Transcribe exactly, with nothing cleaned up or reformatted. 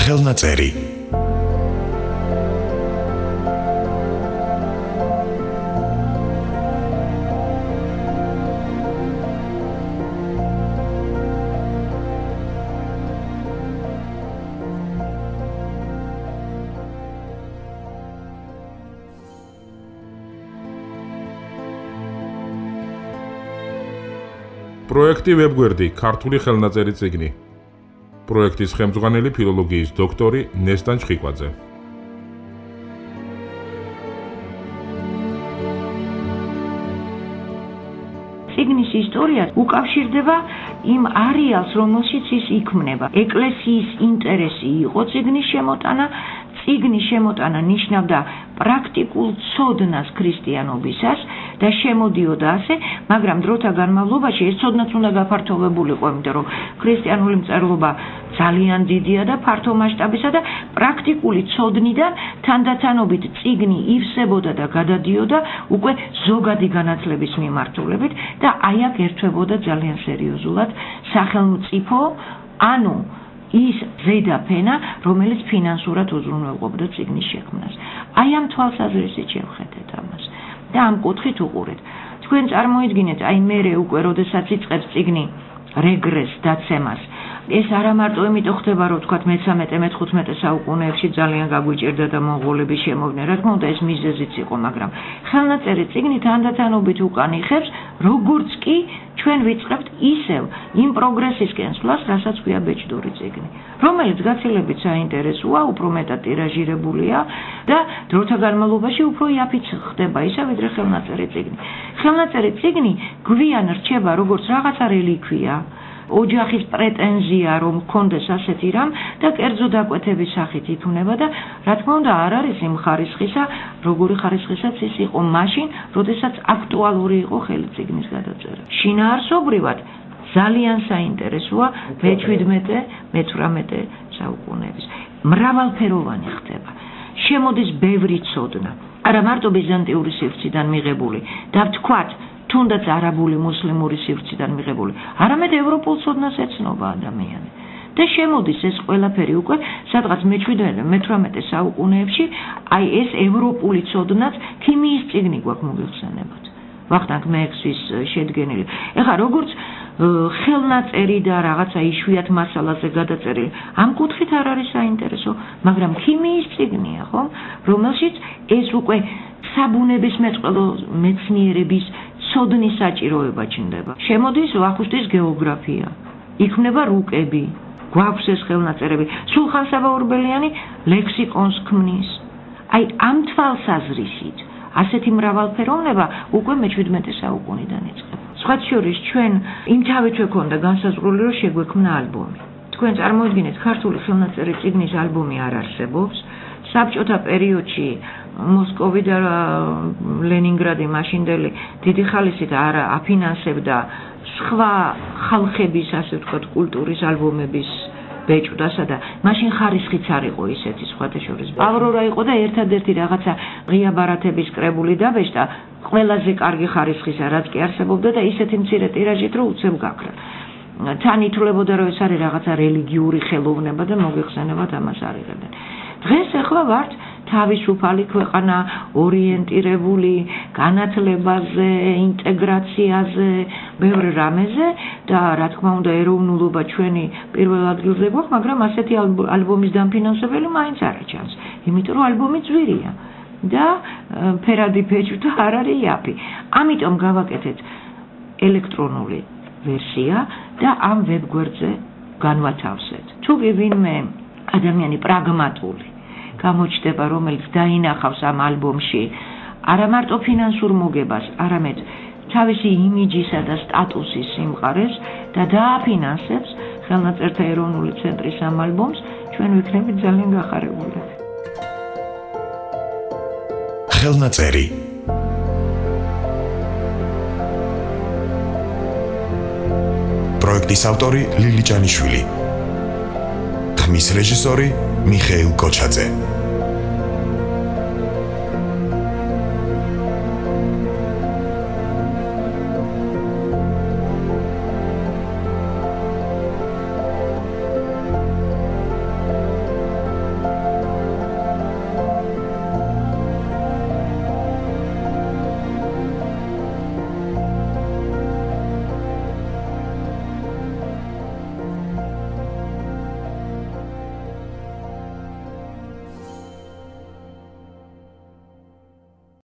ხელნაწერი. პროექტი ვებგვერდი ქართული ხელნაწერი წიგნი. პროექტის ხელმძღვანელი ფილოლოგიის დოქტორი ნესტან ჩხიკვაძე. წიგნის ისტორია უკავშირდება იმ არეალს, რომელშიც ის იქმნება. ეკლესიის ინტერესი იყო წიგნის შემოტანა, წიგნის შემოტანა ნიშნავდა პრაქტიკულ ცოდნას ქრისტიანობისას და შემოდიოდა ასე, მაგრამ დროთა განმავლობაში ეს ცოდნაც უნდა გაფართოვებულიყო, იმიტომ რომ ქრისტიანული მწერლობა ძალიან დიდია და ფართო მასშტაბისა და პრაქტიკული ცოდნიდან თანდათანობით წიგნი ივსებოდა და გადადიოდა უკვე ზოგადი განათლების მიმართულებით და აი აქ ერთვებოდა ძალიან სერიოზულად სახელმწიფო, ანუ ის ზედაფენა, რომელიც ფინანსურად უზრუნველყოფდა წიგნის შექმნას. აი ამ თვალსაზრისით შევხედეთ ამას და ამ კუთხით უყურეთ. თქვენ წარმოიდგინეთ, აი მერე უკვე როდესაც იწყებს წიგნი რეგრესს დაცემას. ეს არა მარტო იმიტომ ხდება, რომ თქვათ მესამეტე მეხუთმეტე საუკუნეებში ძალიან გაგვიჭირდა და მონღოლების შემოვიდნენ. რა თქმა უნდა, ეს მიზეზიც იყო, მაგრამ ხელნაწერი წიგნი თანდათანობით უკან იხევს, როგორც კი ჩვენ ვიწყებთ ისევ იმ პროგრესისკენ სვლას, რასაც ქვია ბეჭდური წიგნი, რომელიც გაცილებით საინტერესოა, უფრო მეტად ტირაჟირებულია და დროთა განმავლობაში უფრო იაფიც ხდება ისა, ვიდრე ხელნაწერი წიგნი. ხელნაწერი წიგნი გვიან რჩება როგორც რაღაცა რელიქვია, ოჯახის პრეტენზია, რომ გქონდეს ასეთი რამ და კერძო დაკვეთების სახით იქმნება და რა თქმა უნდა არ არის იმ ხარისხისა, როგორი ხარისხისაც ის იყო მაშინ, როდესაც აქტუალური იყო ხელი წიგნის გადაწერა. შინაარსობრივად ძალიან საინტერესოა მეჩვიდმეტე მეთვრამეტე საუკუნეების. მრავალფეროვანი ხდება. შემოდის ბევრი ცოდნა. არა მარტო ბიზანტიური სივრციდან მიღებული და ვთქვათ თუნდაც არაბული მუსლიმური სივრციდან მიღებული, არამედ ევროპულ ცოდნას ეცნობა ადამიანი. და შემოდის ეს ყველაფერი უკვე სადღაც მეჩვიდმეტე მეთვრამეტე საუკუნეებში, აი ეს ევროპული ცოდნაც ქიმიის წიგნი გვაქვს მოგეხსენებათ. ვახტანგ მექსვის შედგენილი. ეხლა როგორც ხელნაწერი და რაღაცა იშვიათ მასალაზე გადაწერილი, ამ კუთხით არ არის საინტერესო, მაგრამ ქიმიის წიგნია, ხო? რომელშიც ეს უკვე საბუნებისმეტყველო მეცნიერების ცოდნის საჭიროება ჩნდება. შემოდის ვახუშტის გეოგრაფია, იქმნება რუკები, გვაქვს ეს ხელნაწერები, სულხან საბა-ორბელიანი ლექსიკონს ქმნის. აი ამ თვალსაზრისით ასეთი მრავალფეროვნება უკვე მეჩვიდმეტე საუკუნიდან იწყება. სხვათა შორის ჩვენ იმთავითვე ქონდა განსაზღვრული, რომ შეგვექმნა ალბომი. თქვენ წარმოიდგინეთ, ქართული ხელნაწერი წიგნის ალბომი არ არსებობს. საბჭოთა პერიოდში მოსკოვი და ლენინგრადი მაშინდელი დიდი ხალისით არ აფინანსებდა სხვა ხალხების, ასე ვთქვათ, კულტურის ალბომების ბეჭდასა და მაშინ ხარისხიც არ იყო ისეთი სხვათა შორის. ავრორა იყო და ერთადერთი რაღაცა ღია ბარათების კრებული დაბეჭდა, ყველაზე კარგი ხარისხისა, რაც კი არსებობდა და ისეთი მცირე ტირაჟით, რომ უცებ გაქრა. თან ითვლებოდა, რომ ეს არის რაღაცა რელიგიური ხელოვნება და მოგეხსენებათ ამას არ იღებენ. დღეს ახლა ვართ თავისუფალი ქვეყანა, ორიენტირებული განათლებაზე, ინტეგრაციაზე, ბევრ რამეზე და რა თქმა უნდა ეროვნულობა ჩვენი პირველ ადგილზე გვაქვს, მაგრამ ასეთი ალბომის დამფინანსებელი მაინც არ ჩანს, იმიტომ რომ ალბომი ძვირია და ფერადი ბეჭდა არ არის იაფი. ამიტომ გავაკეთეთ ელექტრონული ვერსია და ამ ვებგვერდზე განვათავსეთ. თუ კი ვინმე ადამიანი პრაგმატული გამოჩნდება, რომელიც დაინახავს ამ ალბომში არა მარტო ფინანსურ მოგებას, არამედ თავისი იმიჯისა და სტატუსის სიმყარეს და დააფინანსებს ხელნაწერთა ეროვნული ცენტრის ამ ალბომს, ჩვენ ვიქნებით ძალიან გახარებული. ხელნაწერი. პროექტის ავტორი ლილი ჭანიშვილი. ხმის რეჟისორი მიხეილ კოჩაძე.